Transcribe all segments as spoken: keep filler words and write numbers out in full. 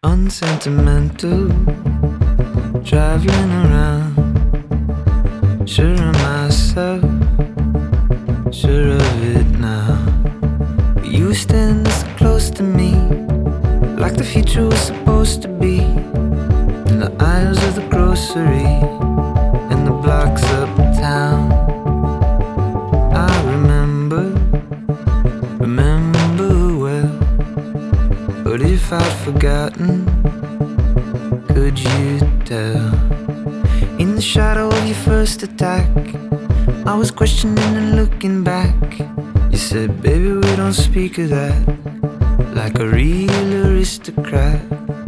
unsentimental, traveling around, sure of myself, sure of it now. You were standing so close to me, like the future was supposed to be, in the aisles of the grocery and the blocks uptown. I remember, remember well, but if I'd forgotten, could you tell? In the shadow of your first attack, I was questioning and looking back. You said, baby, we don't speak of that, like a real aristocrat.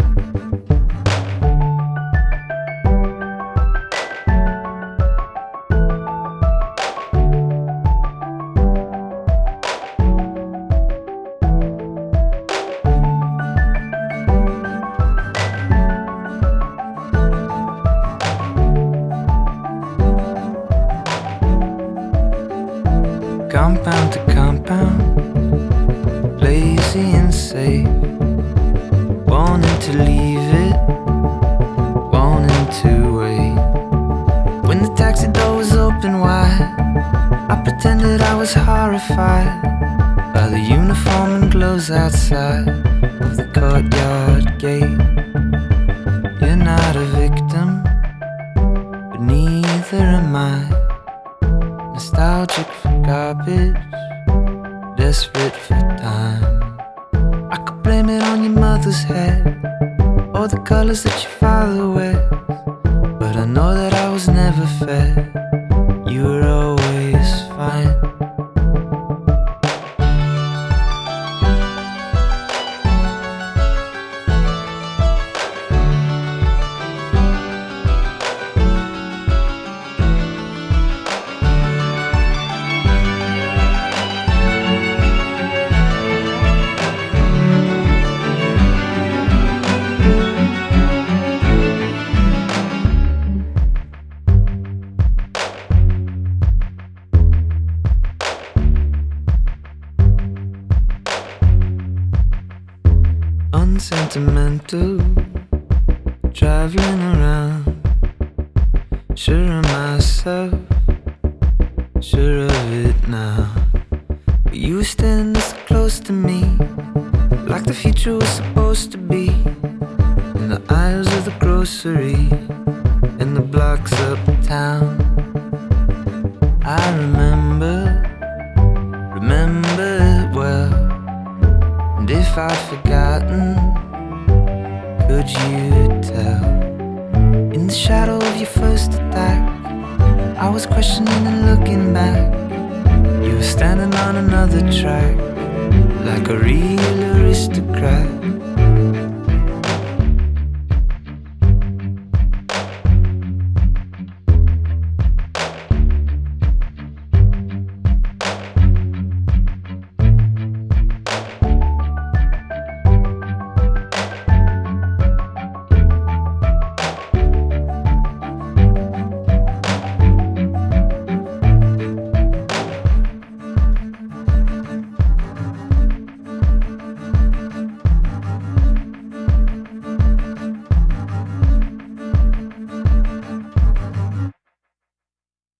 Compound to compound, lazy and safe, wanting to leave it, wanting to wait. When the taxi door was open wide, I pretended I was horrified by the uniform and gloves outside of the courtyard gate. You're not a victim, but neither am I. Nostalgic for garbage, desperate for time. I could blame it on your mother's head, or the colors that your father wears, but I know that I was never fed. You were always fine. Unsentimental, traveling around, sure of myself, sure of it now. But you were standing so close to me, like the future was supposed to be, in the aisles of the grocery and the blocks uptown. I remember, remember it well, and if I'd forgotten, could you tell? In the shadow of your first attack, I was questioning and looking back. You were standing on another track, like a real aristocrat.